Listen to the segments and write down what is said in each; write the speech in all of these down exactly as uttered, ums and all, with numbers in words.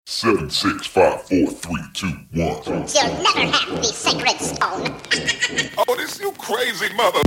Seven, six, five, four, three, two, one. You'll never have the sacred stone. Oh, this you crazy mother.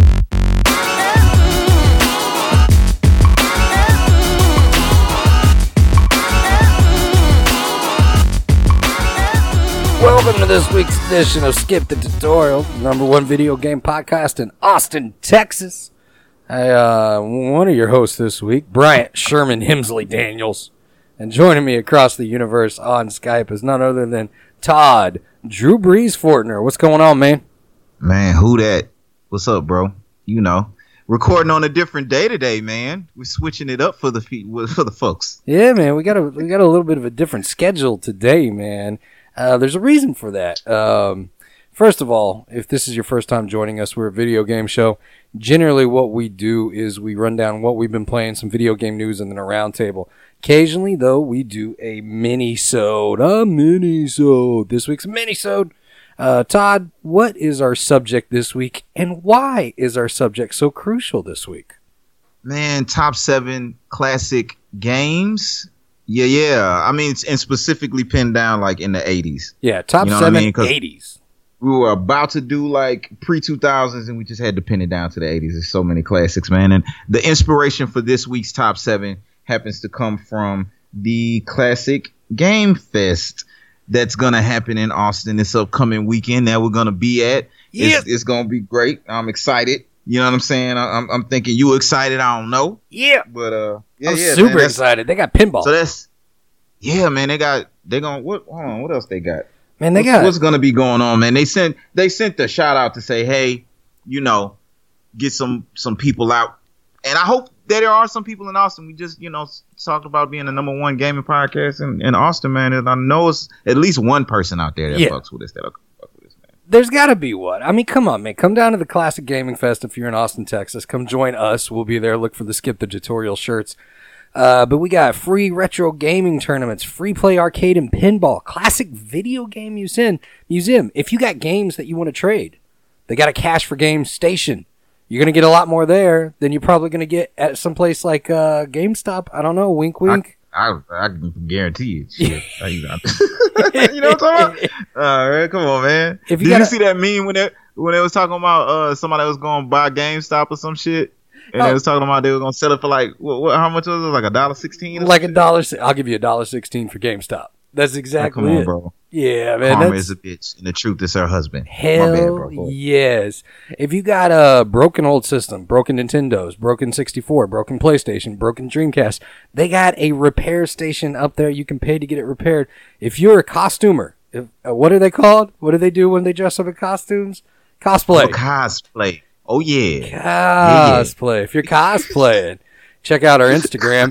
Welcome to this week's edition of Skip the Tutorial, number one video game podcast in Austin, Texas. I, uh, one of your hosts this week, Bryant Sherman Hemsley Daniels. And joining me across the universe on Skype is none other than Todd Drew Brees Fortner. What's going on, man? Man, who that? What's up, bro? You know, recording on a different day today, man. We're switching it up for the for the folks. Yeah, man, we got a we got a little bit of a different schedule today, man. Uh, there's a reason for that. Um, first of all, if this is your first time joining us, we're a video game show. Generally, what we do is we run down what we've been playing, some video game news, and then a round table. Occasionally, though, we do a mini-sode. A mini-sode. This week's a mini-sode. Uh, Todd, what is our subject this week, and why is our subject so crucial this week? Man, top seven classic games. Yeah, yeah. I mean, and specifically pinned down like in the eighties. Yeah, top you know seven I mean? eighties. We were about to do like pre two thousands and we just had to pin it down to the eighties. There's so many classics, man. And the inspiration for this week's top seven happens to come from the Classic Game Fest that's going to happen in Austin this upcoming weekend that we're going to be at. Yeah. It's, it's going to be great. I'm excited. You know what I'm saying? I, I'm, I'm thinking you excited. I don't know. Yeah. But, uh, yeah, I'm yeah, super man, excited. They got pinball. So that's, yeah, man, they got, they going, what, hold on, what else they got? Man, they what's, got what's going to be going on, man? They sent, they sent the shout out to say, hey, you know, get some, some people out. And I hope that there are some people in Austin. We just, you know, talked about being the number one gaming podcast in, in Austin, man. And I know it's at least one person out there that Yeah. fucks with us. That'll fuck with us, man. There's got to be one. I mean, come on, man. Come down to the Classic Gaming Fest if you're in Austin, Texas. Come join us. We'll be there. Look for the Skip the Tutorial shirts. Uh, but we got free retro gaming tournaments, free play arcade and pinball, classic video game museum. Museum. If you got games that you want to trade, they got a cash for games station. You're going to get a lot more there than you're probably going to get at some place like uh, GameStop. I don't know. Wink, wink. I, I, I can guarantee it. Shit. you know what I'm talking about? All right, come on, man. If you Did gotta- you see that meme when they, when they was talking about uh, somebody that was going to buy GameStop or some shit? And Oh. they was talking about they were going to sell it for like, what, what, how much was it? Like a dollar sixteen? Like a dollar. si- I'll give you a dollar sixteen for GameStop. That's exactly Come on, it. bro. Yeah, man. Karma that's- is a bitch, and the truth is her husband. My Hell bad, bro. Go ahead. yes. If you got a broken old system, broken Nintendos, broken sixty-four, broken PlayStation, broken Dreamcast, they got a repair station up there. You can pay to get it repaired. If you're a costumer, if, uh, what are they called? What do they do when they dress up in costumes? Cosplay. Oh, cosplay. Oh, yeah. Cosplay. If you're cosplaying, check out our Instagram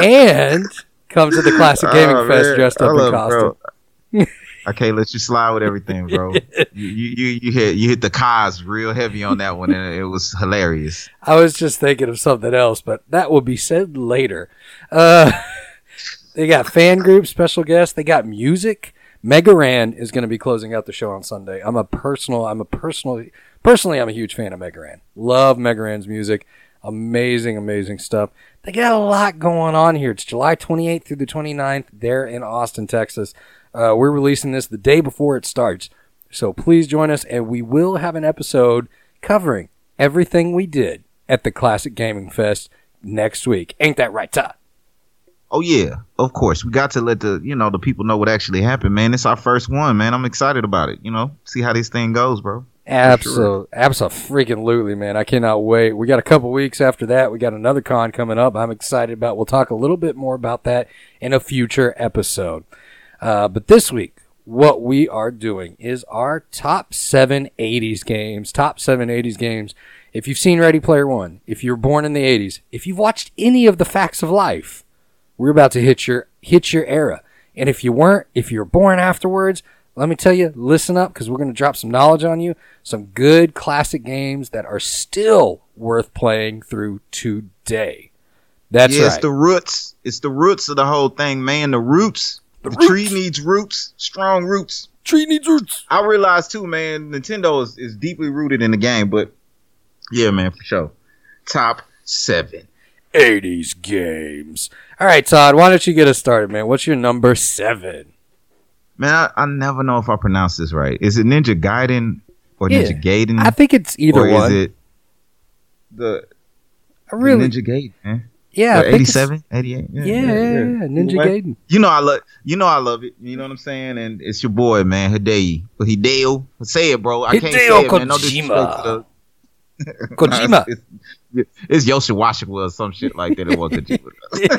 and come to the Classic Gaming Oh, Fest man. dressed I up in love it, costume. bro. I can't let you slide with everything, bro. you, you you you hit you hit the cos real heavy on that one, and it was hilarious. I was just thinking of something else, but that will be said later. Uh, they got fan groups, special guests. They got music. Megaran is going to be closing out the show on Sunday. I'm a personal, I'm a personal, personally, I'm a huge fan of Megaran. Love Megaran's music. Amazing, amazing stuff. They got a lot going on here. It's July twenty-eighth through the twenty-ninth there in Austin, Texas. Uh, we're releasing this the day before it starts. So please join us, and we will have an episode covering everything we did at the Classic Gaming Fest next week. Ain't that right, Todd? Oh yeah, of course. We got to let the you know the people know what actually happened, man. It's our first one, man. I'm excited about it. You know, see how this thing goes, bro. Absolutely, absolutely, man. I cannot wait. We got a couple weeks after that. We got another con coming up. I'm excited about. We'll talk a little bit more about that in a future episode. Uh, but this week, what we are doing is our top seven eighties games. Top seven eighties games. If you've seen Ready Player One, if you were born in the eighties, if you've watched any of the Facts of Life, we're about to hit your hit your era. And if you weren't, if you were born afterwards, let me tell you, listen up, because we're going to drop some knowledge on you. Some good classic games that are still worth playing through today. That's yeah, right. it's the roots. It's the roots of the whole thing, man. The roots. The, roots. tree needs roots. Strong roots. Tree needs roots. I realize too, man. Nintendo is, is deeply rooted in the game, but yeah, man, for sure. Top seven. eighties games. All right, Todd, why don't you get us started, man? What's your number seven? Man, I, I never know if I pronounce this right. Is it Ninja Gaiden or Yeah. Ninja Gaiden? I think it's either or one. is it the, I really, the Ninja Gaiden, man? yeah, I think it's- eighty-seven, eighty-eight. Yeah, yeah, yeah, Ninja Anyway, Gaiden. You know I love you know I love it. You know what I'm saying? And it's your boy, man, Hideo. But Hideo. Say it, bro. I can't say Hideo it, man. No disrespect to the Kojima. It's, it's, it's Yoshawashika or some shit like that. It was Kojima.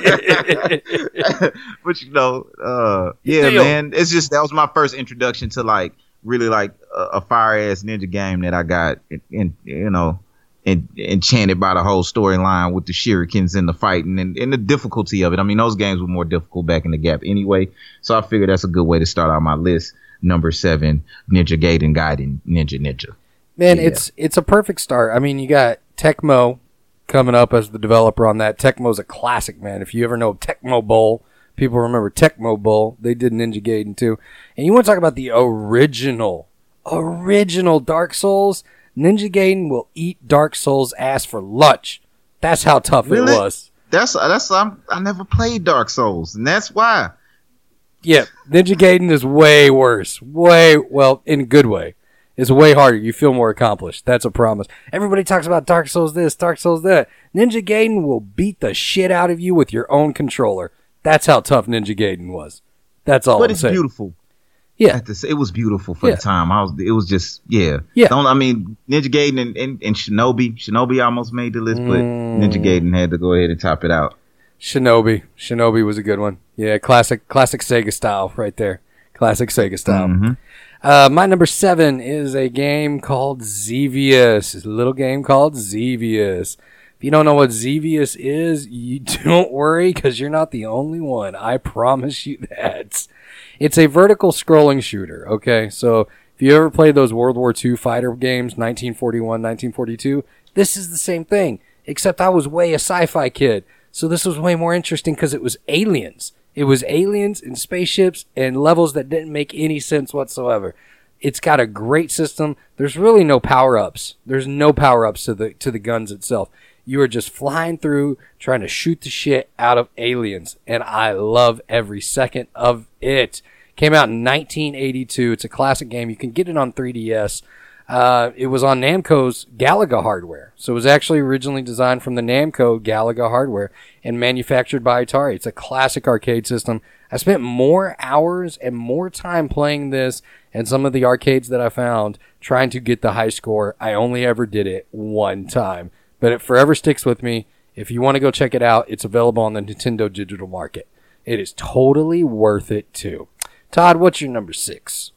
But you know, uh, yeah, Hideo. man. It's just that was my first introduction to like really like a, a fire ass ninja game that I got in, in you know. En- enchanted by the whole storyline with the shurikens and the fighting and, and the difficulty of it. I mean, those games were more difficult back in the gap anyway, so I figured that's a good way to start out my list. Number seven, Ninja Gaiden Gaiden Ninja Ninja. Man, Yeah. it's it's a perfect start. I mean, you got Tecmo coming up as the developer on that. Tecmo's a classic, man. If you ever know Tecmo Bowl, people remember Tecmo Bowl. They did Ninja Gaiden too. And you want to talk about the original, original Dark Souls? Ninja Gaiden will eat Dark Souls' ass for lunch. That's how tough Really? it was. That's that's I'm, I never played Dark Souls, and that's why. Yeah, Ninja Gaiden is way worse. Way, well, in a good way. It's way harder. You feel more accomplished. That's a promise. Everybody talks about Dark Souls this, Dark Souls that. Ninja Gaiden will beat the shit out of you with your own controller. That's how tough Ninja Gaiden was. That's all But I'm it's saying. beautiful. Yeah. At the, it was beautiful for Yeah. the time. I was. It was just yeah. Yeah. Don't, I mean, Ninja Gaiden and, and, and Shinobi. Shinobi almost made the list, but Mm. Ninja Gaiden had to go ahead and top it out. Shinobi. Shinobi was a good one. Yeah, classic classic Sega style right there. Classic Sega style. Mhm. Uh, my number seven is a game called Xevious. It's a little game called Xevious. If you don't know what Xevious is, you don't worry because you're not the only one. I promise you that. It's a vertical scrolling shooter, okay? So if you ever played those World War Two fighter games, nineteen forty-one, nineteen forty-two, this is the same thing, except I was way a sci-fi kid. So this was way more interesting because it was aliens. It was aliens and spaceships and levels that didn't make any sense whatsoever. It's got a great system. There's really no power-ups. There's no power-ups to the to the guns itself. You are just flying through trying to shoot the shit out of aliens, and I love every second of it. Came out in nineteen eighty-two. It's a classic game. You can get it on three D S. Uh, it was on Namco's Galaga hardware. So it was actually originally designed from the Namco Galaga hardware and manufactured by Atari. It's a classic arcade system. I spent more hours and more time playing this and some of the arcades that I found trying to get the high score. I only ever did it one time, but it forever sticks with me. If you want to go check it out, it's available on the Nintendo Digital Market. It is totally worth it too. Todd, what's your number six?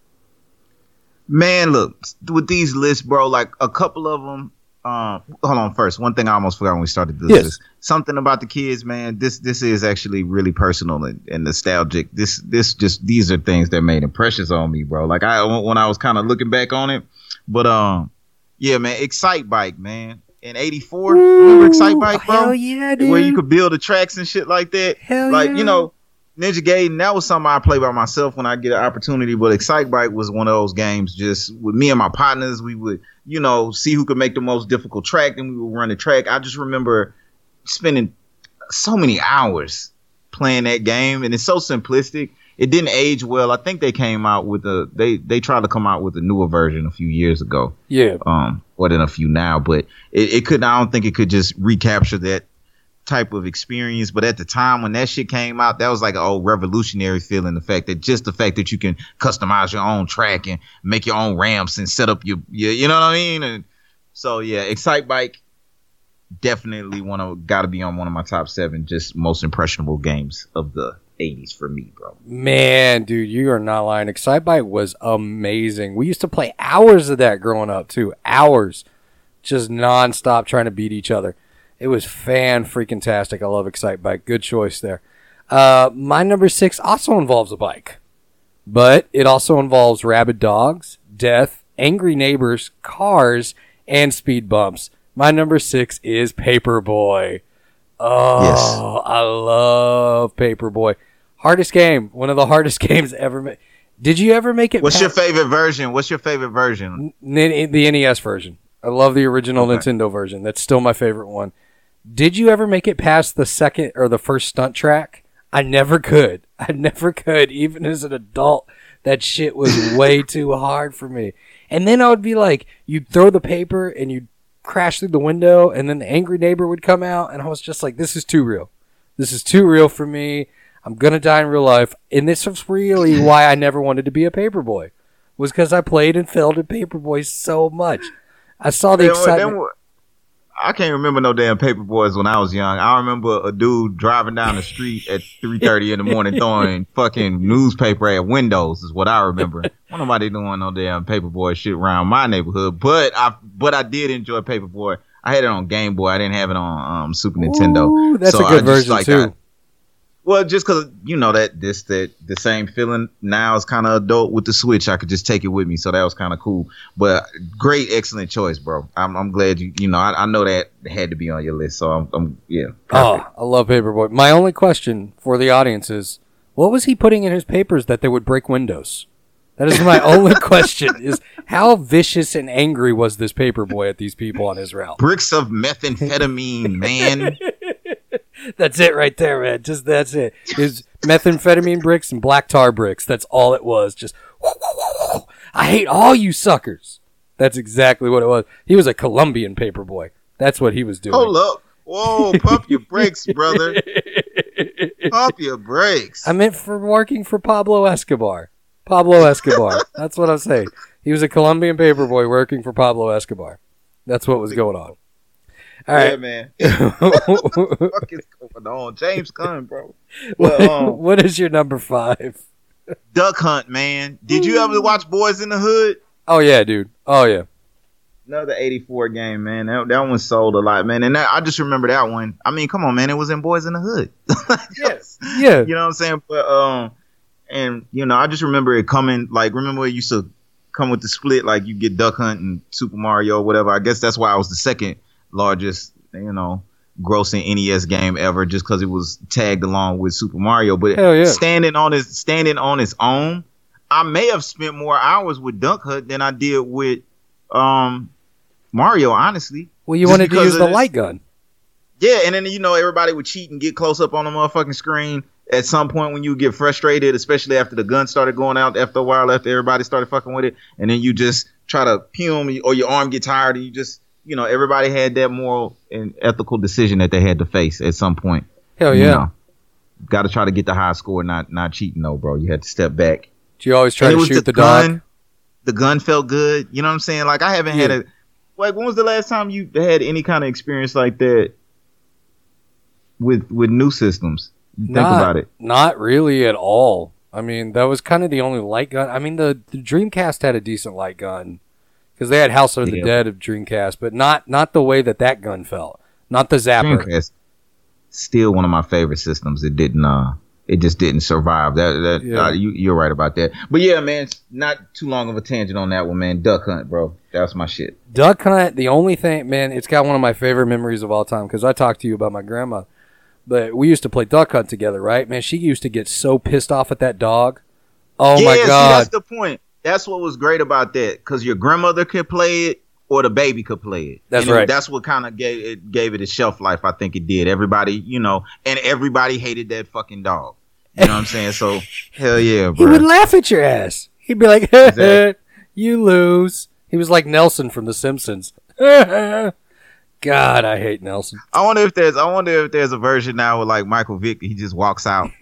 Man, look, with these lists, bro, like a couple of them. Um, hold on, first, one thing I almost forgot when we started this Yes. is something about the kids, man. This this is actually really personal and, and nostalgic. This this just these are things that made impressions on me, bro. Like I when I was kind of looking back on it, but um, yeah, man, Excite Bike, man, in eighty-four, remember Excite Bike, bro? Hell yeah, dude. Where you could build the tracks and shit like that. Hell like yeah. you know. Ninja Gaiden, that was something I play by myself when I get an opportunity, but Excite Bike was one of those games just with me and my partners. We would, you know, see who could make the most difficult track, and we would run the track. I just remember spending so many hours playing that game, and it's so simplistic. It didn't age well. I think they came out with a, they, they tried to come out with a newer version a few years ago. Yeah. Um, more than a few now, but it, it could, I don't think it could just recapture that type of experience. But at the time when that shit came out, that was like an old revolutionary feeling. The fact that just the fact that you can customize your own track and make your own ramps and set up your, your you know what I mean? And so yeah, Excite Bike definitely one of got to be on one of my top seven just most impressionable games of the eighties for me, bro. Man, dude, you are not lying. Excitebike was amazing. We used to play hours of that growing up too. Hours, just nonstop trying to beat each other. It was fan freaking tastic. I love Excitebike. Good choice there. Uh, my number six also involves a bike, but it also involves rabid dogs, death, angry neighbors, cars, and speed bumps. My number six is Paperboy. Oh, Yes. I love Paperboy. Hardest game. One of the hardest games ever made. Did you ever make it? What's past- your favorite version? What's your favorite version? N- the N E S version. I love the original Okay. Nintendo version. That's still my favorite one. Did you ever make it past the second or the first stunt track? I never could. I never could. Even as an adult, that shit was way too hard for me. And then I would be like, you'd throw the paper and you'd crash through the window, and then the angry neighbor would come out, and I was just like, this is too real. This is too real for me. I'm going to die in real life. And this was really why I never wanted to be a paperboy, was because I played and failed at Paperboy so much. I saw the Then- excitement. then- I can't remember no damn paper boys when I was young. I remember a dude driving down the street at three thirty in the morning throwing fucking newspaper at windows is what I remember. Wasn't nobody doing no damn paperboy shit around my neighborhood, but I but I did enjoy Paperboy. I had it on Game Boy. I didn't have it on um, Super Nintendo. Ooh, that's So a I good just, version, like, too. I- well, just because, you know, that this that the same feeling now is kind of adult with the Switch. I could just take it with me, so that was kind of cool. But great, excellent choice, bro. I'm I'm glad you you know I, I know that had to be on your list, so I'm, I'm yeah. Perfect. Oh, I love Paperboy. My only question for the audience is, what was he putting in his papers that they would break windows? That is my only question, is how vicious and angry was this Paperboy at these people on his route? Bricks of methamphetamine, man. That's it right there, man. Just that's it. Is methamphetamine bricks and black tar bricks. That's all it was. Just, I hate all you suckers. That's exactly what it was. He was a Colombian Paperboy. That's what he was doing. Hold up. Whoa, pump your brakes, brother. Pump your brakes. I meant for working for Pablo Escobar. Pablo Escobar. That's what I'm saying. He was a Colombian paperboy working for Pablo Escobar. That's what was going on. All Yeah, right. man. What the fuck is going on? James Gunn, bro. Well, um, What is your number five? Duck Hunt, man. Did you ever watch Boys in the Hood? Oh, yeah, dude. Oh, yeah. Another eighty-four game, man. That, that one sold a lot, man. And that, I just remember that one. I mean, come on, man. It was in Boys in the Hood. Yes. Yeah. You know what I'm saying? But, um, and, you know, I just remember it coming, like, remember it used to come with the split, like, you get Duck Hunt and Super Mario or whatever. I guess that's why I was the second largest, you know, grossing N E S game ever, just because it was tagged along with Super Mario. But Hell yeah. standing on its standing on its own, I may have spent more hours with Duck Hunt than I did with um Mario, honestly. Well, you Just wanted to because use of the this- light gun. Yeah, and then, you know, everybody would cheat and get close up on the motherfucking screen at some point when you get frustrated, especially after the gun started going out after a while, after everybody started fucking with it. And then you just try to pum or your arm get tired and you just, you know, everybody had that moral and ethical decision that they had to face at some point. Hell You yeah. know, got to try to get the high score, not not cheating, though, bro. You had to step back. Do you always try And it to was shoot the, gun. dog? The gun felt good. You know what I'm saying? Like, I haven't had Yeah. a, like, when was the last time you had any kind of experience like that with with new systems? You think Not, about it. Not really at all. I mean, that was kind of the only light gun. I mean, the, the Dreamcast had a decent light gun because they had House of the Yeah. Dead of Dreamcast, but not not the way that that gun felt. Not the zapper. Dreamcast, still one of my favorite systems. It didn't, uh, it just didn't survive. That, that Yeah. uh, you, you're right about that. But yeah, man, it's not too long of a tangent on that one, man. Duck Hunt, bro. That's my shit. Duck Hunt, the only thing, man, it's got one of my favorite memories of all time because I talked to you about my grandma. But we used to play Duck Hunt together, right? Man, she used to get so pissed off at that dog. Oh, yeah, my see, God. that's the point. That's what was great about that, because your grandmother could play it or the baby could play it. That's And it- right. That's what kind of gave it gave it a shelf life. I think it did. Everybody, you know, and everybody hated that fucking dog. You know what I'm saying? So hell yeah, He would bro. laugh at your ass. He'd be like, Exactly. you lose. He was like Nelson from The Simpsons. God, I hate Nelson. I wonder if there's I wonder if there's a version now with like Michael Vick. He just walks out.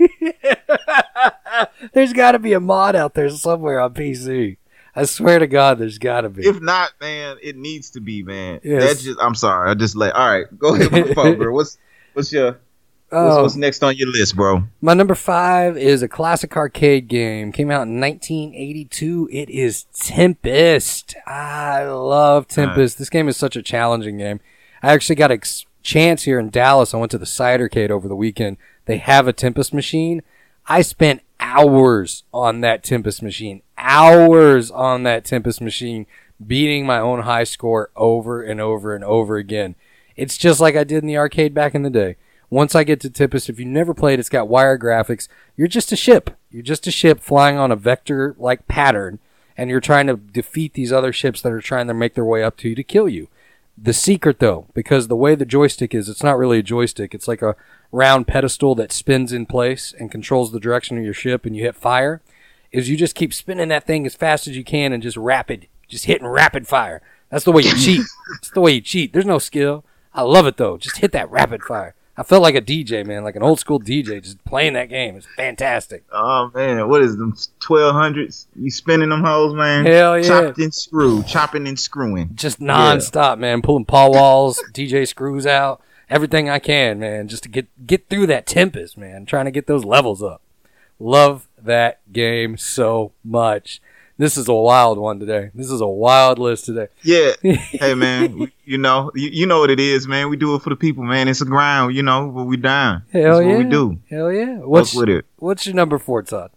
There's got to be a mod out there somewhere on P C. I swear to God, there's got to be. If not, man, it needs to be, man. Yes. That's just. I'm sorry. I just let. All right, go ahead, my fault, bro. What's what's your what's, Oh, what's next on your list, bro? my number five is a classic arcade game. Came out in nineteen eighty-two. It is Tempest. I love Tempest. This game is such a challenging game. I actually got a ex- chance here in Dallas. I went to the Cidercade over the weekend. They have a Tempest machine. I spent hours on that Tempest machine. Hours on that Tempest machine, beating my own high score over and over and over again. It's just like I did in the arcade back in the day. Once I get to Tempest, if you've never played, it's got wire graphics. You're just a ship. You're just a ship flying on a vector-like pattern, and you're trying to defeat these other ships that are trying to make their way up to you to kill you. The secret, though, because the way the joystick is, it's not really a joystick. It's like a round pedestal that spins in place and controls the direction of your ship, and you hit fire, is you just keep spinning that thing as fast as you can and just rapid, just hitting rapid fire. That's the way you cheat. That's the way you cheat. There's no skill. I love it, though. Just hit that rapid fire. I felt like a D J, man, like an old school D J just playing that game. It's fantastic. Oh, man. What is them twelve hundreds? You spinning them hoes, man? Hell yeah. Chopped and screwed. Chopping and screwing. Just nonstop, yeah. man. Pulling paw walls, D J screws out, everything I can, man, just to get, get through that Tempest, man. Trying to get those levels up. Love that game so much. This is a wild one today. This is a wild list today. Yeah. Hey, man, we, you know, you, you know what it is, man. We do it for the people, man. It's a grind, you know, but we down. Hell That's yeah. what we do. Hell yeah. What's, with it. What's your number four, Todd?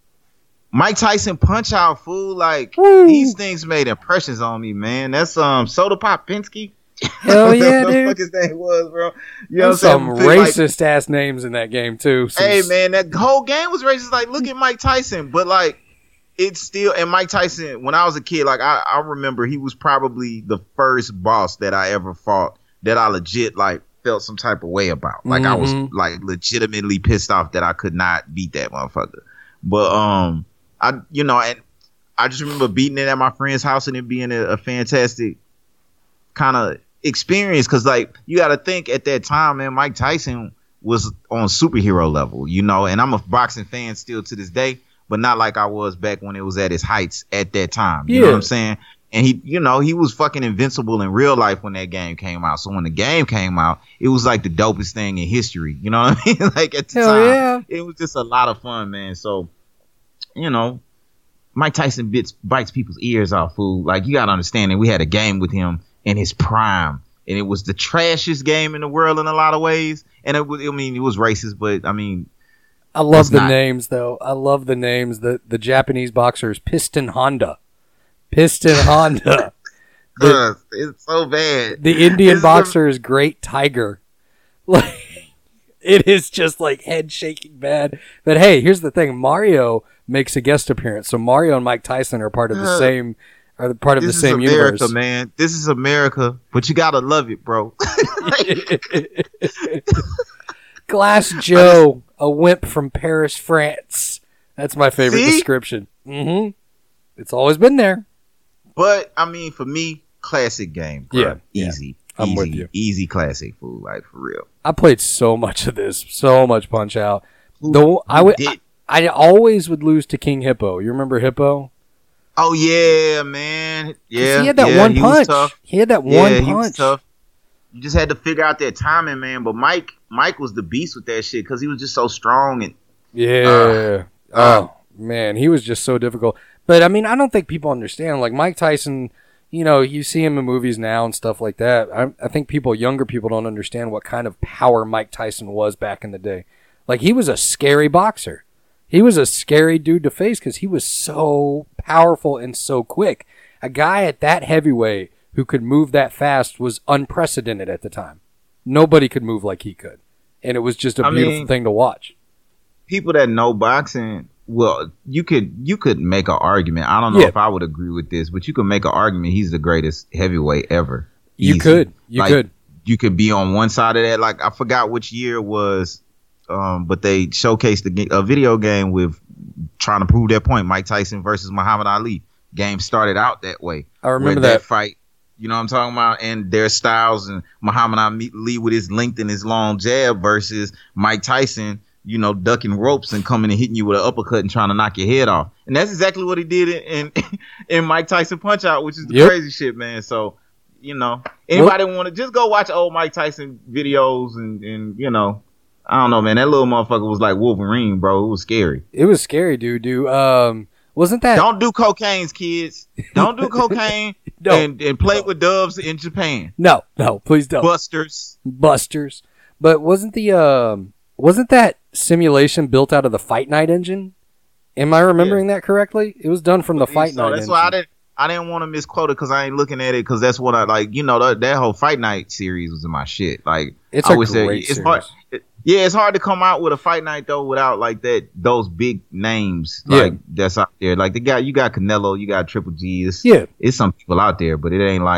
Mike Tyson Punch Out, fool. Like, Woo. These things made impressions on me, man. That's um Soda Pop Pinsky. Hell yeah, what dude. What the fuck his name was, bro? You know There's some what I'm racist like, ass names in that game, too. Some hey, man, that whole game was racist. Like, look at Mike Tyson. But, like, it's still, and Mike Tyson, when I was a kid, like, I, I remember he was probably the first boss that I ever fought that I legit, like, felt some type of way about. Like, mm-hmm. I was, like, legitimately pissed off that I could not beat that motherfucker. But, um, I, you know, and I just remember beating it at my friend's house and it being a, a fantastic kind of experience. Cause, like, you got to think at that time, man, Mike Tyson was on superhero level, you know, and I'm a boxing fan still to this day. But not like I was back when it was at its heights at that time. You yeah. know what I'm saying? And he, you know, he was fucking invincible in real life when that game came out. So when the game came out, it was like the dopest thing in history. You know what I mean? Like at the Hell time, yeah. it was just a lot of fun, man. So, you know, Mike Tyson bits, bites people's ears off, fool. Like, you got to understand that we had a game with him in his prime. And it was the trashiest game in the world in a lot of ways. And it was, I mean, it was racist, but I mean, I love the not. names, though. I love the names. The the Japanese boxer is Piston Honda. Piston Honda. The, it's so bad. The Indian boxer a... is Great Tiger. Like, it is just like head shaking bad. But hey, here's the thing: Mario makes a guest appearance, so Mario and Mike Tyson are part of the uh, same are part of the same universe. This is America, universe. man. This is America, but you gotta love it, bro. Glass Joe, a wimp from Paris, France. That's my favorite See? description. Mm-hmm. It's always been there. But, I mean, for me, classic game. Bro. Yeah. Easy. Yeah. I'm easy, with you. Easy classic, fool. Like, for real. I played so much of this. So much Punch Out. Though I would, I, I always would lose to King Hippo. You remember Hippo? Oh, yeah, man. Yeah. He had that yeah, one he punch. Was tough. He had that yeah, one he punch. Was tough. You just had to figure out that timing, man. But Mike, Mike was the beast with that shit because he was just so strong and yeah. Uh, oh man, he was just so difficult. But I mean, I don't think people understand. Like Mike Tyson, you know, you see him in movies now and stuff like that. I, I think people, younger people, don't understand what kind of power Mike Tyson was back in the day. Like he was a scary boxer. He was a scary dude to face because he was so powerful and so quick. A guy at that heavyweight who could move that fast was unprecedented at the time. Nobody could move like he could. And it was just a I beautiful mean, thing to watch. People that know boxing, well, you could you could make an argument. I don't know yeah. if I would agree with this, but you could make an argument he's the greatest heavyweight ever. You Easy. could. You like, could. You could be on one side of that. Like, I forgot which year it was, um, but they showcased a, a video game with trying to prove that point. Mike Tyson versus Muhammad Ali. Game started out that way. I remember that. that fight. You know what I'm talking about? And their styles, and Muhammad Ali with his length and his long jab versus Mike Tyson, you know, ducking ropes and coming and hitting you with an uppercut and trying to knock your head off. And that's exactly what he did in in, in Mike Tyson Punch Out, which is the yep. crazy shit, man. So, you know, anybody want to just go watch old Mike Tyson videos and, and, you know, I don't know, man. That little motherfucker was like Wolverine, bro. It was scary. It was scary, dude, dude. Um, wasn't that... Don't do cocaine, kids. Don't do cocaine no. and, and play with doves in Japan. No, no, please don't. Busters. Busters. But wasn't the... Um, wasn't that simulation built out of the Fight Night engine? Am I remembering yeah. that correctly? It was done from the Fight so Night that's engine. Why I didn't, I didn't want to misquote it because I ain't looking at it because that's what I like. You know, that, that whole Fight Night series was in my shit. Like, it's I a always great say, it's series. hard. It, yeah, it's hard to come out with a Fight Night though without like that those big names Yeah. like that's out there. Like the guy, you got Canelo, you got Triple G. It's, Yeah. it's some people out there, but it ain't like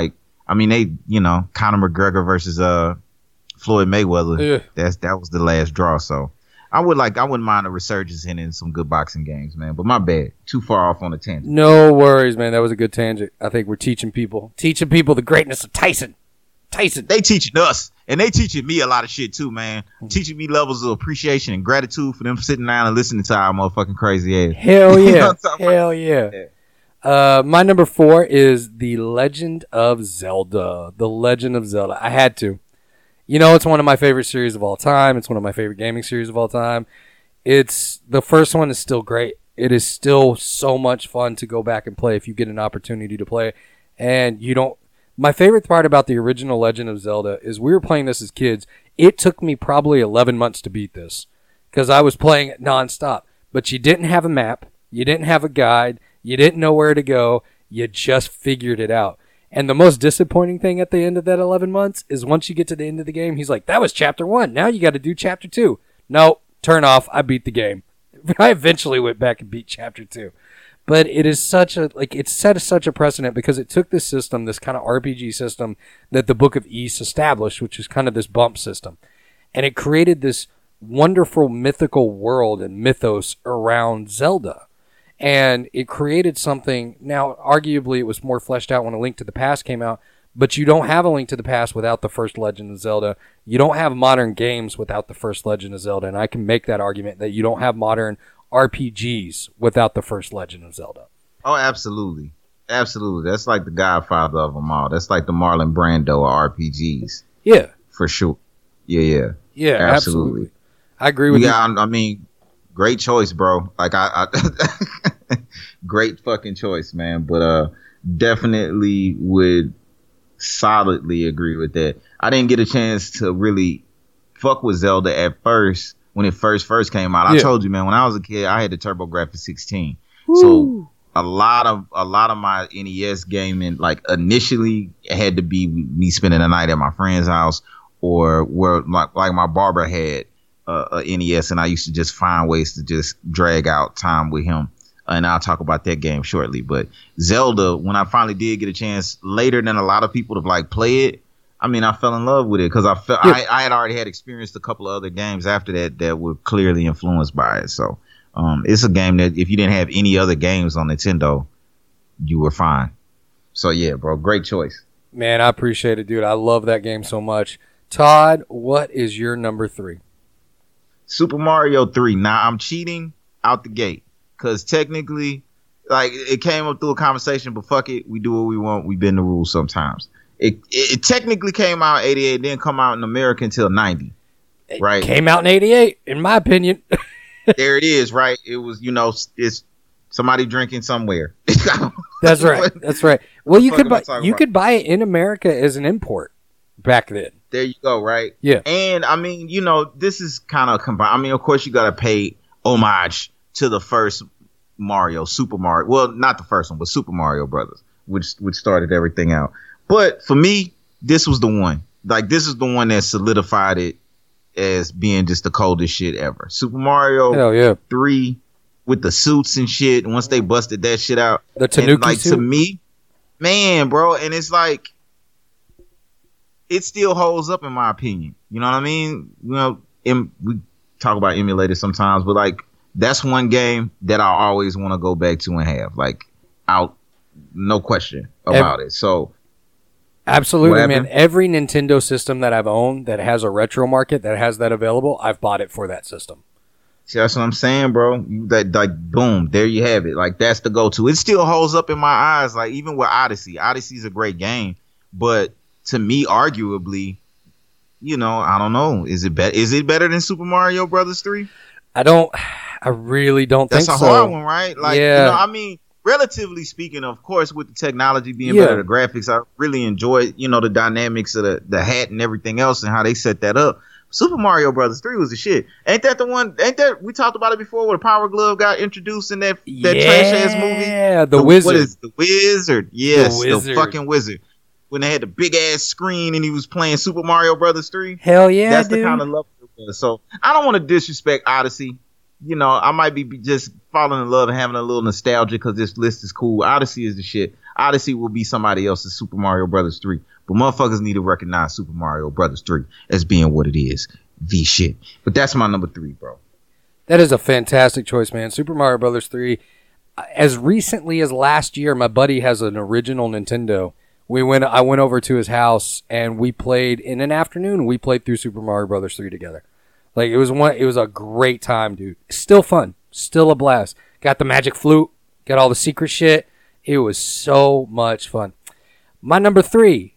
I mean, they, you know, Conor McGregor versus uh Floyd Mayweather. Yeah. That's that was the last draw. So I would like I wouldn't mind a resurgence in, in some good boxing games, man. But my bad, too far off on a tangent. No worries, man. That was a good tangent. I think we're teaching people, teaching people the greatness of Tyson. Tyson. They teaching us, and they teaching me a lot of shit too, man. Teaching me levels of appreciation and gratitude for them sitting down and listening to our motherfucking crazy ass. Hell You know yeah. what I'm talking Hell yeah. about? Yeah. Uh, my number four is The Legend of Zelda. The Legend of Zelda. I had to. You know, it's one of my favorite series of all time. It's one of my favorite gaming series of all time. It's the first one is still great. It is still so much fun to go back and play if you get an opportunity to play. And you don't. My favorite part about the original Legend of Zelda is we were playing this as kids. It took me probably eleven months to beat this because I was playing it nonstop. But you didn't have a map. You didn't have a guide. You didn't know where to go. You just figured it out. And the most disappointing thing at the end of that eleven months is once you get to the end of the game, he's like, that was chapter one. Now you got to do chapter two. No, turn off. I beat the game. I eventually went back and beat chapter two. But it is such a, like, it set such a precedent because it took this system, this kind of R P G system that the Book of Ys established, which is kind of this bump system. And it created this wonderful mythical world and mythos around Zelda. And it created something, now arguably it was more fleshed out when A Link to the Past came out, but you don't have A Link to the Past without the first Legend of Zelda. You don't have modern games without the first Legend of Zelda, and I can make that argument that you don't have modern R P Gs without the first Legend of Zelda. Oh, absolutely. Absolutely. That's like the godfather of them all. That's like the Marlon Brando of R P Gs. Yeah. For sure. Yeah, yeah. Yeah, absolutely. absolutely. I agree with yeah, you. Yeah, I mean, great choice, bro. Like, I, I great fucking choice, man. But uh, definitely would solidly agree with that. I didn't get a chance to really fuck with Zelda at first. When it first first came out, yeah. I told you, man, when I was a kid, I had the TurboGrafx sixteen. Woo. So a lot of a lot of my N E S gaming, like initially, had to be me spending the night at my friend's house, or where like like my barber had uh, a N E S, and I used to just find ways to just drag out time with him. And I'll talk about that game shortly. But Zelda, when I finally did get a chance later than a lot of people to like play it, I mean, I fell in love with it because I felt yeah. I, I had already had experienced a couple of other games after that that were clearly influenced by it. So um, it's a game that if you didn't have any other games on Nintendo, you were fine. So yeah, bro, great choice. Man, I appreciate it, dude. I love that game so much. Todd, what is your number three? Super Mario three. Now I'm cheating out the gate because technically, like, it came up through a conversation, but fuck it, we do what we want. We bend the rules sometimes. It, it it technically came out in eighty-eight, didn't come out in America until ninety, right? It came out in eighty-eight, in my opinion. There it is, right? It was, you know, it's somebody drinking somewhere. That's right. That's right. Well, you could buy you about? could buy it in America as an import back then. There you go, right? Yeah. And I mean, you know, this is kind of combined. I mean, of course, you got to pay homage to the first Mario, Super Mario. Well, not the first one, but Super Mario Brothers, which which started everything out. But for me, this was the one. Like, this is the one that solidified it as being just the coldest shit ever. Super Mario Hell yeah. three with the suits and shit. Once they busted that shit out, the Tanuki and, like, suit? to me, man, bro, and it's like, it still holds up in my opinion. You know what I mean? You know, em- we talk about emulators sometimes, but like, that's one game that I always want to go back to and have, like, out, no question about Every- it. So. Absolutely, man. Every Nintendo system that I've owned that has a retro market that has that available, I've bought it for that system. See, that's what I'm saying, bro. You, that, like, boom, there you have it. Like, that's the go-to. It still holds up in my eyes. Like, even with Odyssey, Odyssey's a great game, but to me, arguably, you know, I don't know. Is it better? Is it better than Super Mario Brothers three? I don't. I really don't that's think so. That's a hard one, right? Like, yeah. you know, I mean. Relatively speaking, of course, with the technology being yeah. better, the graphics, I really enjoyed, you know, the dynamics of the, the hat and everything else and how they set that up. Super Mario Brothers three was the shit. Ain't that the one? Ain't that we talked about it before? Where the Power Glove got introduced in that that yeah, trash ass movie? Yeah, the, the Wizard. What is the Wizard? Yes, the, wizard. the fucking Wizard. When they had the big ass screen and he was playing Super Mario Brothers three. Hell yeah, that's dude. the kind of love it was. So I don't want to disrespect Odyssey. You know, I might be just falling in love and having a little nostalgia because this list is cool. Odyssey is the shit. Odyssey will be somebody else's Super Mario Brothers three. But motherfuckers need to recognize Super Mario Brothers three as being what it is. The shit. But that's my number three, bro. That is a fantastic choice, man. Super Mario Brothers three. As recently as last year, my buddy has an original Nintendo. We went. I went over to his house and we played in an afternoon. We played through Super Mario Brothers three together. Like it was one. It was a great time, dude. Still fun. Still a blast. Got the magic flute. Got all the secret shit. It was so much fun. My number three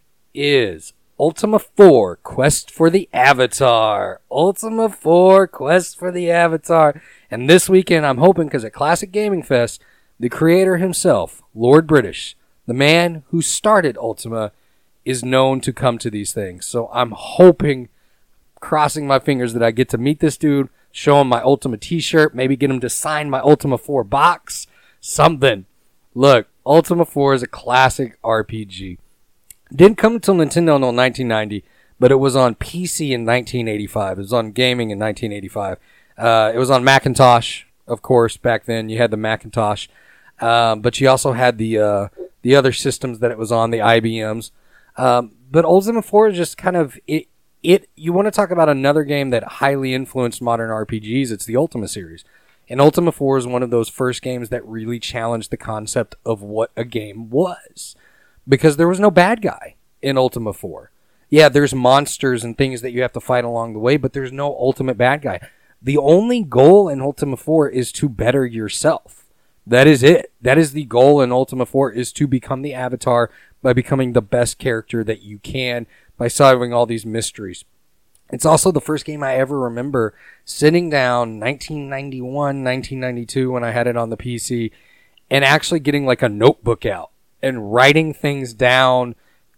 is Ultima four, Quest for the Avatar. Ultima four, Quest for the Avatar. And this weekend, I'm hoping, because at Classic Gaming Fest, the creator himself, Lord British, the man who started Ultima, is known to come to these things. So I'm hoping, crossing my fingers, that I get to meet this dude, show him my Ultima t-shirt, maybe get him to sign my Ultima four box, something. Look, Ultima four is a classic R P G. Didn't come until Nintendo until nineteen ninety, but it was on P C in nineteen eighty-five. It was on gaming in nineteen eighty-five. Uh, it was on Macintosh, of course, back then. You had the Macintosh. Um, but you also had the uh, the other systems that it was on, the I B Ms. Um, but Ultima four is just kind of... it. It You want to talk about another game that highly influenced modern R P Gs, it's the Ultima series. And Ultima four is one of those first games that really challenged the concept of what a game was. Because there was no bad guy in Ultima four. Yeah, there's monsters and things that you have to fight along the way, but there's no ultimate bad guy. The only goal in Ultima four is to better yourself. That is it. That is the goal in Ultima four, is to become the Avatar by becoming the best character that you can, by solving all these mysteries. It's also the first game I ever remember sitting down, nineteen ninety-one, nineteen ninety-two, when I had it on the P C, and actually getting like a notebook out and writing things down,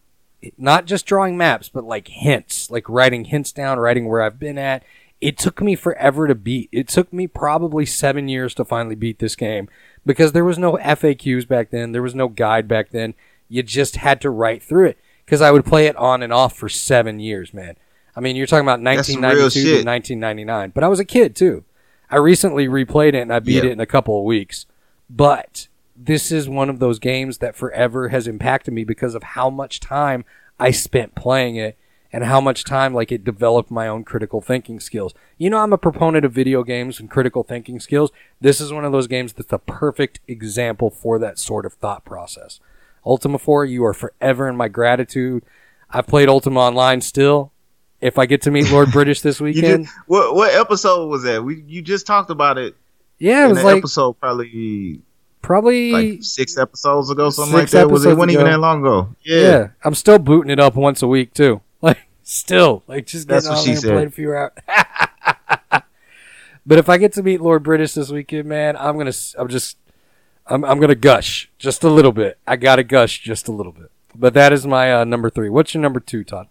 not just drawing maps, but like hints, like writing hints down, writing where I've been at. It took me forever to beat. It took me probably seven years to finally beat this game, because there was no F A Qs back then. There was no guide back then. You just had to write through it, because I would play it on and off for seven years, man. I mean, you're talking about nineteen ninety-two to nineteen ninety-nine, but I was a kid too. I recently replayed it and I beat yeah. it in a couple of weeks, but this is one of those games that forever has impacted me because of how much time I spent playing it and how much time like it developed my own critical thinking skills. You know, I'm a proponent of video games and critical thinking skills. This is one of those games that's the perfect example for that sort of thought process. Ultima four, you are forever in my gratitude. I've played Ultima Online still. If I get to meet Lord British this weekend. Did, what what episode was that? We You just talked about it. Yeah, it was like episode probably... Probably like six episodes ago, something like that. Was it? Wasn't even that long ago. Yeah. yeah, I'm still booting it up once a week too. Like, still, like just getting on there and playing a few hours. But if I get to meet Lord British this weekend, man, I'm gonna, I'm just, I'm, I'm gonna gush just a little bit. I gotta gush just a little bit. But that is my uh, number three. What's your number two, Todd?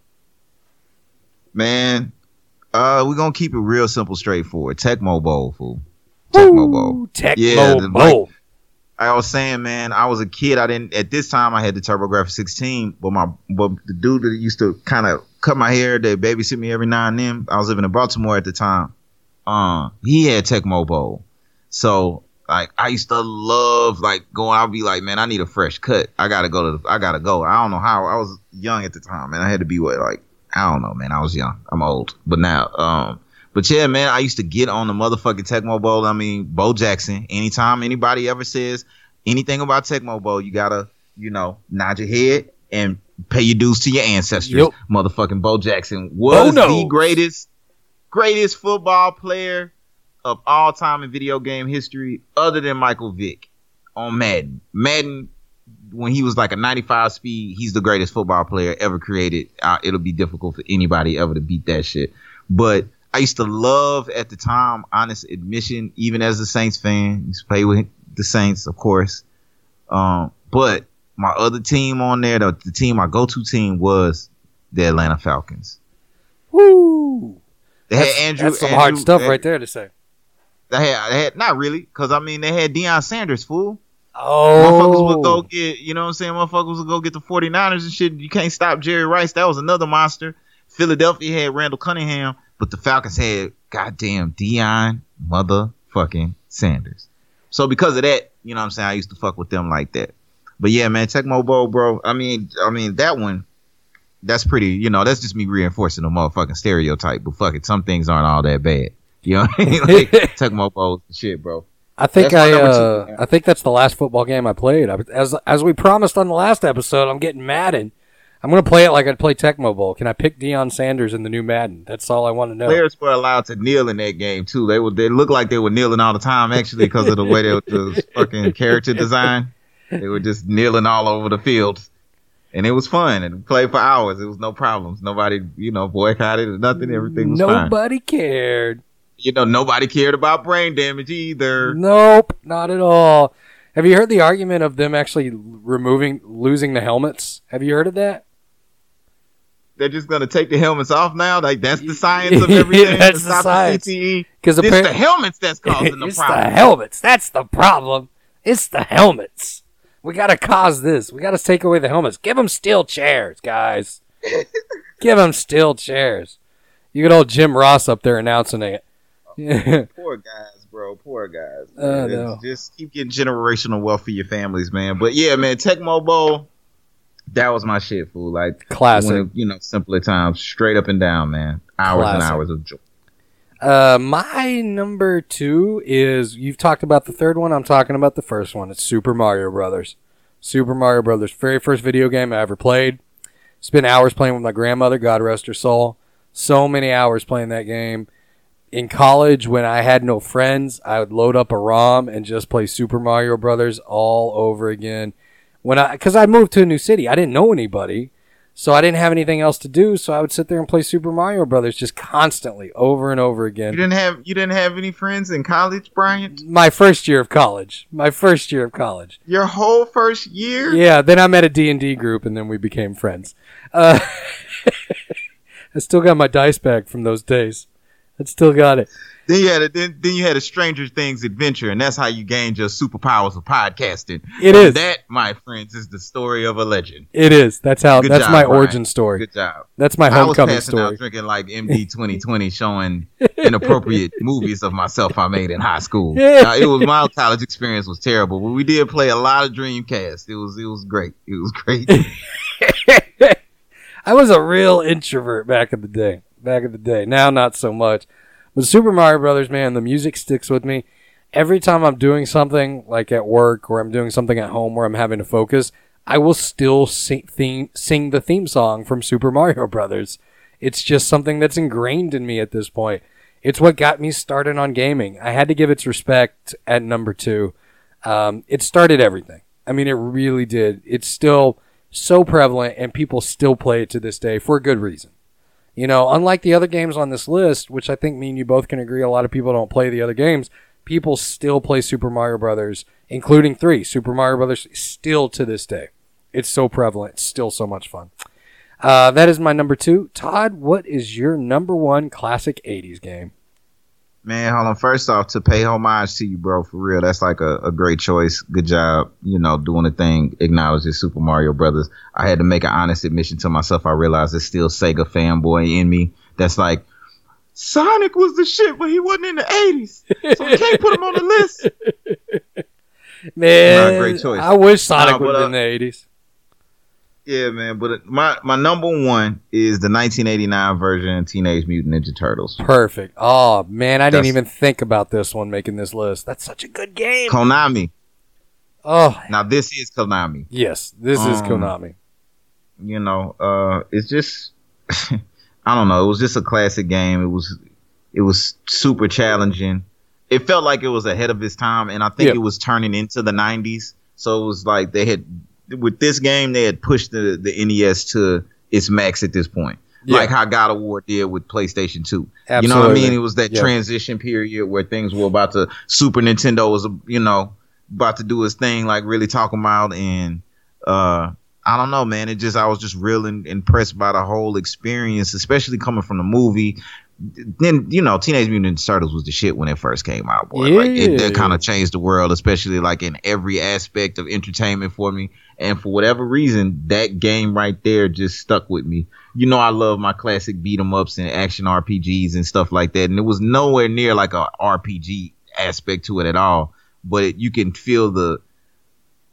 Man, uh, we're gonna keep it real simple, straightforward. Tecmo Bowl, fool. Tecmo Bowl. Tecmo yeah, Bowl. Like, I was saying, man, I was a kid. I didn't at this time. I had the TurboGrafx sixteen, but my but the dude that used to kind of cut my hair, that babysit me every now and then. I was living in Baltimore at the time. Uh, he had Tecmo Bowl, so like I used to love like going. I'd be like, man, I need a fresh cut. I gotta go to. The, I gotta go. I don't know how. I was young at the time, man. I had to be what like I don't know, man. I was young. I'm old, but now, um. But yeah, man, I used to get on the motherfucking Tecmo Bowl. I mean, Bo Jackson. Anytime anybody ever says anything about Tecmo Bowl, you gotta, you know, nod your head and pay your dues to your ancestors. Yep. Motherfucking Bo Jackson was oh, no. the greatest, greatest football player of all time in video game history, other than Michael Vick on Madden. Madden, when he was like a ninety-five speed, he's the greatest football player ever created. Uh, it'll be difficult for anybody ever to beat that shit. But I used to love at the time, honest admission, even as a Saints fan, used to play with the Saints, of course. Um, but my other team on there, the, the team, my go-to team was the Atlanta Falcons. Woo! They that's, had Andrew. That's some Andrew, hard stuff they, right there to say. They had, they had not really, because I mean they had Deion Sanders, fool. Oh, motherfuckers would go get, you know what I'm saying? Motherfuckers would go get the forty-niners and shit. You can't stop Jerry Rice. That was another monster. Philadelphia had Randall Cunningham. But the Falcons had goddamn Deion motherfucking Sanders. So because of that, you know what I'm saying, I used to fuck with them like that. But yeah, man, Tecmo Bowl, bro. I mean, I mean that one. That's pretty. You know, that's just me reinforcing the motherfucking stereotype. But fuck it, some things aren't all that bad. You know what I mean? Like, Tecmo Bowl shit, bro. I think That's my I number uh, two. I think that's the last football game I played. I, as as we promised on the last episode, I'm getting Madden. I'm gonna play it like I'd play Tecmo Bowl. Can I pick Deion Sanders in the new Madden? That's all I want to know. Players were allowed to kneel in that game too. They would. They looked like they were kneeling all the time, actually, because of the way they, the fucking character design. They were just kneeling all over the field, and it was fun. And we played for hours. It was no problems. Nobody, you know, boycotted or nothing. Everything was fine. Nobody cared. You know, nobody cared about brain damage either. Nope, not at all. Have you heard the argument of them actually removing, losing the helmets? Have you heard of that? They're just gonna take the helmets off now. Like that's the science of everything. That's to the stop science. C T E. Because It's the helmets that's causing the it's problem. the helmets. That's the problem. It's the helmets. We gotta cause this. We gotta take away the helmets. Give them steel chairs, guys. Give them steel chairs. You get old Jim Ross up there announcing it. Yeah. Poor guys, bro. Poor guys. I Man. know. Just keep getting generational wealth for your families, man. But yeah, man, Tecmo Bowl, that was my shit, fool. Like Classic. when it- you know, simpler times, straight up and down, man. Hours and Classic. hours of joy. Uh, my number two is, you've talked about the third one. I'm talking about the first one. It's Super Mario Brothers. Super Mario Brothers, very first video game I ever played. Spent hours playing with my grandmother, God rest her soul. So many hours playing that game. In college, when I had no friends, I would load up a ROM and just play Super Mario Brothers all over again. When I, because I moved to a new city, I didn't know anybody, so I didn't have anything else to do. So I would sit there and play Super Mario Brothers just constantly, over and over again. You didn't have you didn't have any friends in college, Bryant? My first year of college. My first year of college. Your whole first year? Yeah, then I met a D and D group, and then we became friends. Uh, I still got my dice bag from those days. I still got it. Then you had a then, then you had a Stranger Things adventure, and that's how you gained your superpowers of podcasting. It And is. that, my friends, is the story of a legend. It is. That's how. Good that's job, my Brian. origin story. Good job. That's my I was homecoming passing out story. drinking like M D twenty twenty, showing inappropriate movies of myself I made in high school. Yeah. Uh, it was my college experience was terrible, but we did play a lot of Dreamcast. It was it was great. It was great. I was a real introvert back in the day. Back in the day. Now, not so much. But Super Mario Brothers, man, the music sticks with me. Every time I'm doing something, like at work, or I'm doing something at home where I'm having to focus, I will still sing, theme, sing the theme song from Super Mario Brothers. It's just something that's ingrained in me at this point. It's what got me started on gaming. I had to give its respect at number two. Um, it started everything. I mean, it really did. It's still so prevalent, and people still play it to this day for a good reason. You know, unlike the other games on this list, which I think me and you both can agree, a lot of people don't play the other games. People still play Super Mario Brothers, including three. Super Mario Brothers still to this day. It's so prevalent. It's still so much fun. Uh, that is my number two. Todd, what is your number one classic eighties game? Man, hold on. First off, to pay homage to you, bro, for real, that's like a, a great choice. Good job, you know, doing the thing. Acknowledges Super Mario Brothers. I had to make an honest admission to myself. I realized there's still Sega fanboy in me. That's like, Sonic was the shit, but he wasn't in the eighties, so I can't put him on the list. Man, Nah, great choice. I wish Sonic Nah, would but, have uh, been in the eighties. Yeah, man. But my my number one is the nineteen eighty-nine version of Teenage Mutant Ninja Turtles. Perfect. Oh, man, I didn't That's- even think about this one making this list. That's such a good game. Konami. Oh, Now this is Konami. yes, this is Um, Konami. You know, uh, it's just I don't know. It was just a classic game. It was it was super challenging. It felt like it was ahead of its time, and I think Yeah. it was turning into the nineties. So it was like they had with this game they had pushed the the N E S to its max at this point. Yeah. Like how God of War did with PlayStation two. You know what I Absolutely. mean? It was that Yeah. transition period where things were about to Super Nintendo was, you know, about to do its thing, like really talking about. And uh I don't know, man. It just I was just real in, impressed by the whole experience, especially coming from the movie. Then, you know, Teenage Mutant Ninja Turtles was the shit when it first came out, boy. Like it, Yeah. that kind of changed the world, especially like in every aspect of entertainment for me. And for whatever reason, that game right there just stuck with me. You know, I love my classic beat 'em ups and action R P Gs and stuff like that. And it was nowhere near like a R P G aspect to it at all. But it, you can feel the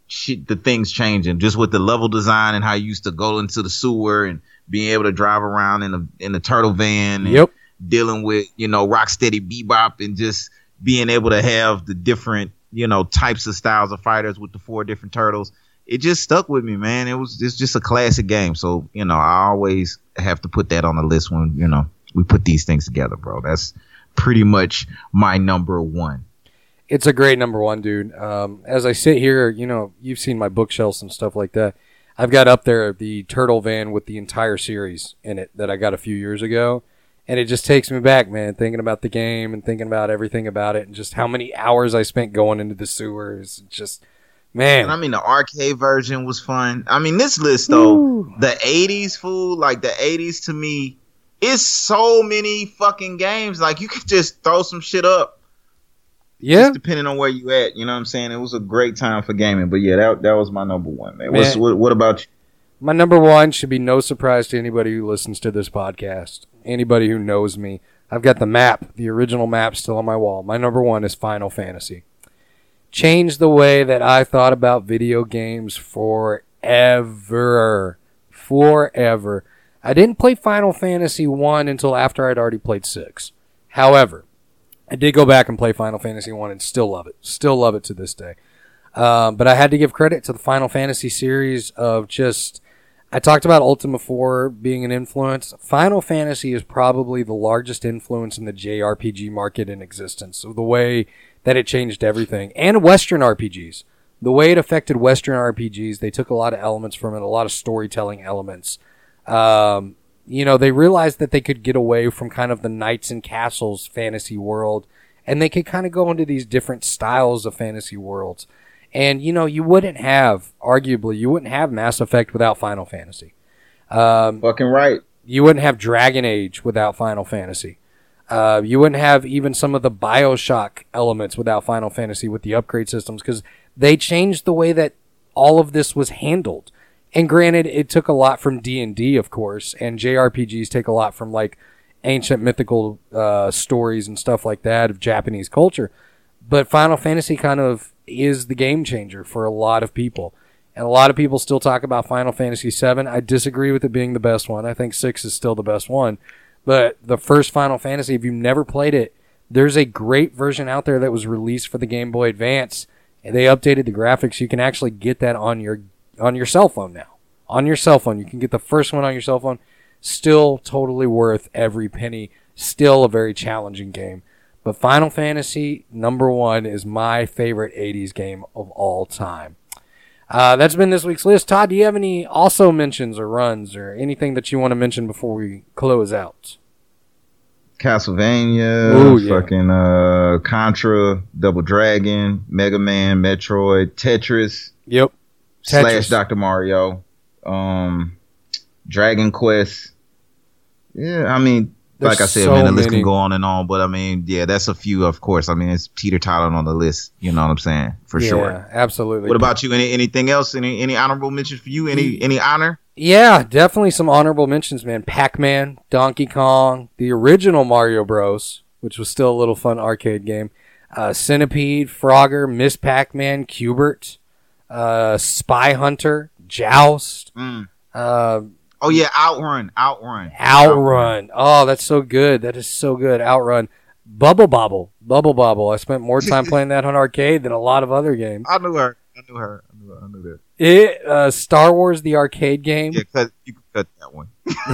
shit, the things changing just with the level design and how you used to go into the sewer and being able to drive around in the in the turtle van. And Yep. dealing with, you know, Rocksteady Bebop and just being able to have the different, you know, types of styles of fighters with the four different turtles. It just stuck with me, man. It was it's just a classic game. So, you know, I always have to put that on the list when, you know, we put these things together, bro. That's pretty much my number one. It's a great number one, dude. Um, as I sit here, you know, you've seen my bookshelves and stuff like that. I've got up there the Turtle van with the entire series in it that I got a few years ago. And it just takes me back, man, thinking about the game and thinking about everything about it and just how many hours I spent going into the sewers. Just, man. And I mean, the arcade version was fun. I mean, this list, though, Ooh. the eighties, fool, like the eighties to me, it's so many fucking games. Like, you could just throw some shit up. Yeah. Just depending on where you at. You know what I'm saying? It was a great time for gaming. But, yeah, that that was my number one, man. man. What's, what, what about you? My number one should be no surprise to anybody who listens to this podcast. Anybody who knows me. I've got the map, the original map still on my wall. My number one is Final Fantasy. Changed the way that I thought about video games forever. Forever. I didn't play Final Fantasy one until after I'd already played six. However, I did go back and play Final Fantasy one and still love it. Still love it to this day. Um, but I had to give credit to the Final Fantasy series of just... I talked about Ultima four being an influence. Final Fantasy is probably the largest influence in the J R P G market in existence. So the way that it changed everything. And Western R P Gs. The way it affected Western R P Gs, they took a lot of elements from it, a lot of storytelling elements. Um, you know, they realized that they could get away from kind of the knights and castles fantasy world. And they could kind of go into these different styles of fantasy worlds. And, you know, you wouldn't have, arguably, you wouldn't have Mass Effect without Final Fantasy. Um, Fucking right. You wouldn't have Dragon Age without Final Fantasy. Uh, you wouldn't have even some of the Bioshock elements without Final Fantasy with the upgrade systems because they changed the way that all of this was handled. And granted, it took a lot from D and D, of course, and J R P Gs take a lot from, like, ancient mythical uh, stories and stuff like that of Japanese culture. But Final Fantasy kind of is the game changer for a lot of people. And a lot of people still talk about Final Fantasy seven. I disagree with it being the best one. I think six is still the best one. But the first Final Fantasy, if you've never played it, there's a great version out there that was released for the Game Boy Advance. And they updated the graphics. You can actually get that on your on your cell phone now. On your cell phone. You can get the first one on your cell phone. Still totally worth every penny. Still a very challenging game. But Final Fantasy, number one, is my favorite eighties game of all time. Uh, that's been this week's list. Todd, do you have any also mentions or runs or anything that you want to mention before we close out? Castlevania, Ooh, yeah. fucking uh, Contra, Double Dragon, Mega Man, Metroid, Tetris, Yep. slash Tetris. Doctor Mario, um, Dragon Quest. Yeah, I mean, There's like I said, so man, the list many. can go on and on, but I mean, yeah, that's a few, of course. I mean, it's teeter-tottering on the list, you know what I'm saying? For yeah, sure. absolutely. What about you? Any anything else? Any any honorable mentions for you? Any any honor? Yeah, definitely some honorable mentions, man. Pac-Man, Donkey Kong, the original Mario Bros., which was still a little fun arcade game. Uh, Centipede, Frogger, Miss Pac-Man, Q*bert, uh, Spy Hunter, Joust, Mm. uh, Oh yeah, Outrun, Outrun, Outrun. Oh, that's so good. That is so good. Outrun. Bubble Bobble. Bubble Bobble. I spent more time playing that on arcade than a lot of other games. I knew her. I knew her. I knew, I knew that. It, uh, Star Wars, the arcade game. Yeah, cut, you can cut that one.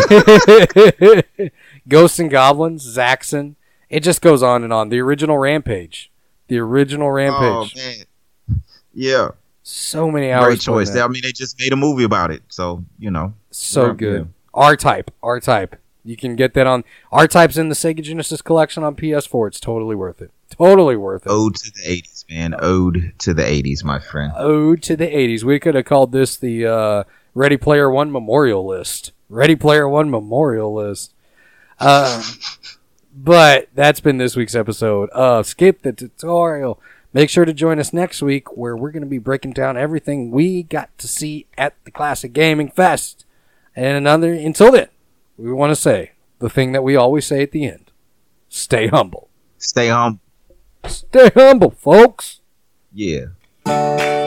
Ghosts and Goblins, Zaxxon. It just goes on and on. The original Rampage. The original Rampage. Oh man. Yeah. So many hours. Great playing choice. that. I mean, they just made a movie about it, so you know. So Yeah, good. yeah. R-Type. R-Type. You can get that on... R-Type's in the Sega Genesis collection on P S four. It's totally worth it. Totally worth it. Ode to the eighties, man. Ode to the eighties, my friend. Ode to the eighties. We could have called this the uh, Ready Player One Memorial List. Ready Player One Memorial List. Uh, but that's been this week's episode of Skip the Tutorial. Make sure to join us next week where we're going to be breaking down everything we got to see at the Classic Gaming Fest. And another, until then, we want to say the thing that we always say at the end. Stay humble. Stay humble. Stay humble, folks. Yeah.